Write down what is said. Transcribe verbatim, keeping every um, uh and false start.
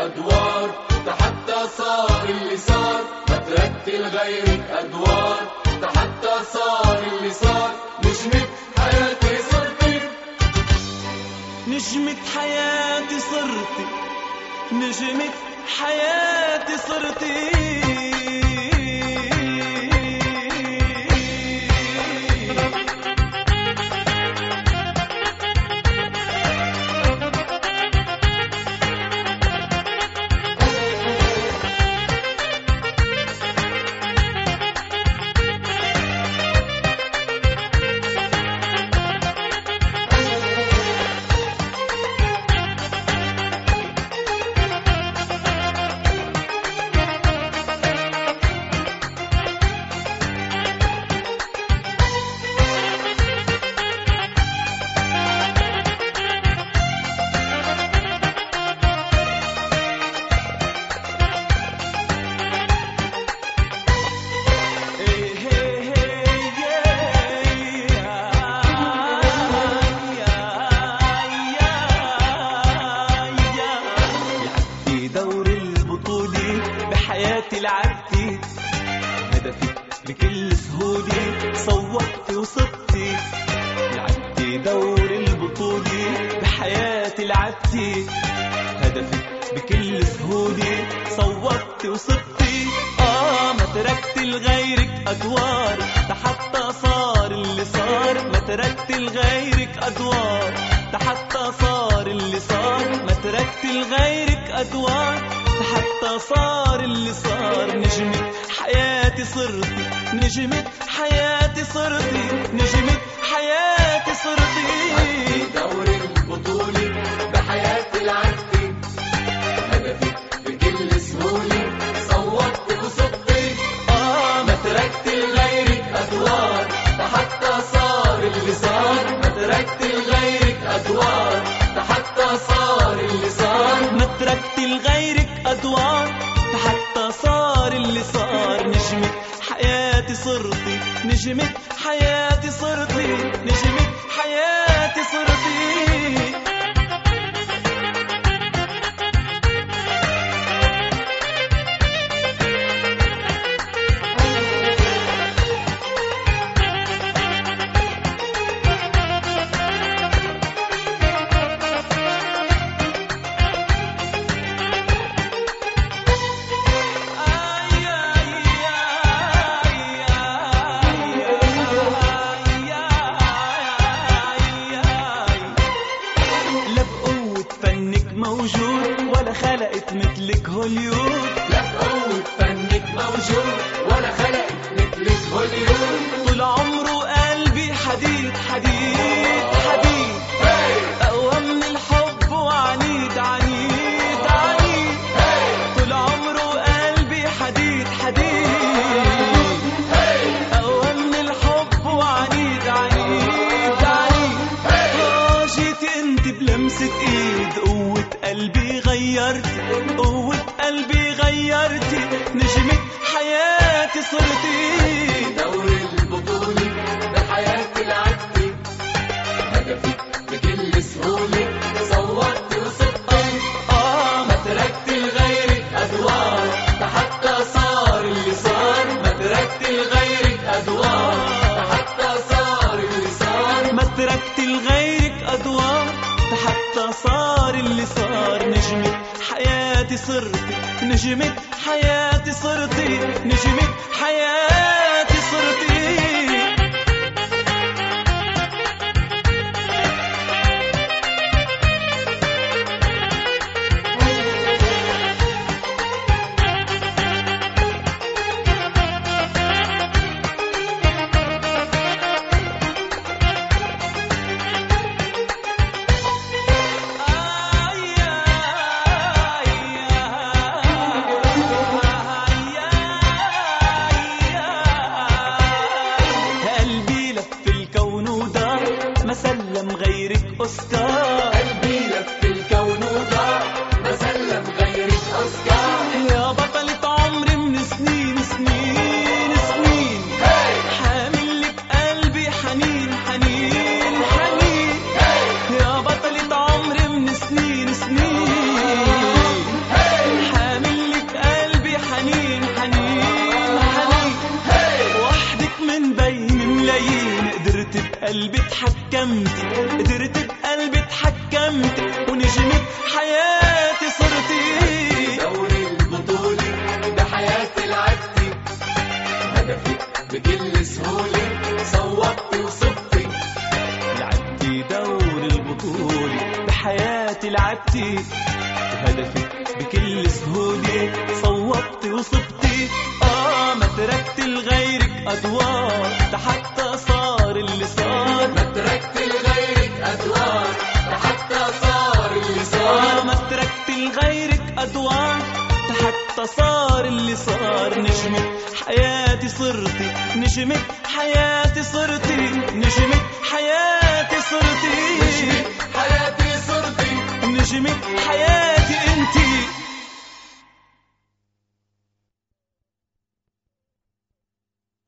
أدوار، ده حتى صار اللي صار ما تركت لغيرك أدوار، ده حتى صار اللي صار. نجمة حياتي صرتي، نجمة حياتي صرتي، نجمة حياتي صرتي. لعبتي هدفي بكل سهولة، صوتي وصدتي. لعبتي دور البطولة بحياتي، لعبتي هدفي بكل سهولة، صوتي وصدتي. آه ما تركت لغيرك أدوار، ده حتى صار اللي صار. ما تركت لغيرك أدوار، ده حتى صار اللي صار. ما تركت لغيرك أدوار، حتى صار اللي صار. نجمة حياتي صرتي، نجمة حياتي صرتي، نجمة حياتي صرتي. دور البطولة بحياتي لعبتي هدفي بكل سهولة، صوتي وصدتي. آه ما تركت لغيرك أدوار، ده حتى صار اللي صار. ما تركت لغيرك أدوار، ده حتى صار اللي صار. ما تركت لغيرك أدوار، حتى صار اللي صار. نجمة حياتي صرتي، نجمة حياتي صرتي، نجمة حياتي صرتي. موجود ولا خلقت مثلك هوليود. لا بقوة فنك موجود ولا خلقت مثلك هوليود. طول عمره قلبي حديد حديد حديد، أقوى من الحب وعنيد عنيد عنيد. طول عمره قلبي حديد حديد، أقوى من الحب وعنيد عنيد عنيد. جيتي انت بلمسة ايد، قوة قلبي غيرتي، قوة قلبي غيرتي. نجمة حياتي صرتي. دور البطولة بحياتي لعبتي هدفي بكل سهولة، صوتي وصدتي. آه ما تركت لغيرك أدوار، ده حتى صار اللي صار. ما تركت لغيرك أدوار، ده حتى صار اللي صار. ما تركت لغيرك أدوار، حتى صار اللي صار. نجمة حياتي صرتي، نجمة حياتي صرتي، نجمة حياتي صرتي. مسلم غيرك أوسكار. قلبي لف الكون ودار، مسلم غيرك أوسكار. يا بطلة عمري من سنين سنين سنين، حامل لك قلبي حنين حنين حنين. يا بطلة عمري من سنين سنين، بقلبي اتحكمت، قدرت بقلبي اتحكمت، ونجمت حياتي صرتي. دوري البطولة بحياتي لعبتي، هدفك بكل سهولة صوبتي وصبتي. لعبتي دور البطولة بحياتي لعبتي، وهدفك بكل سهولة صوبتي وصبتي. آه ما تركت لغيرك أدوار، ده حتى صار اللي صار. ما تركت لغيرك أدوار، ده حتى صار اللي صار. آه ما تركت لغيرك أدوار، ده حتى صار اللي صار. نجمة حياتي صرتي، نجمة حياتي صرتي، نجمة حياتي صرتي، حياتي صرتي، نجمة حياتي انتي.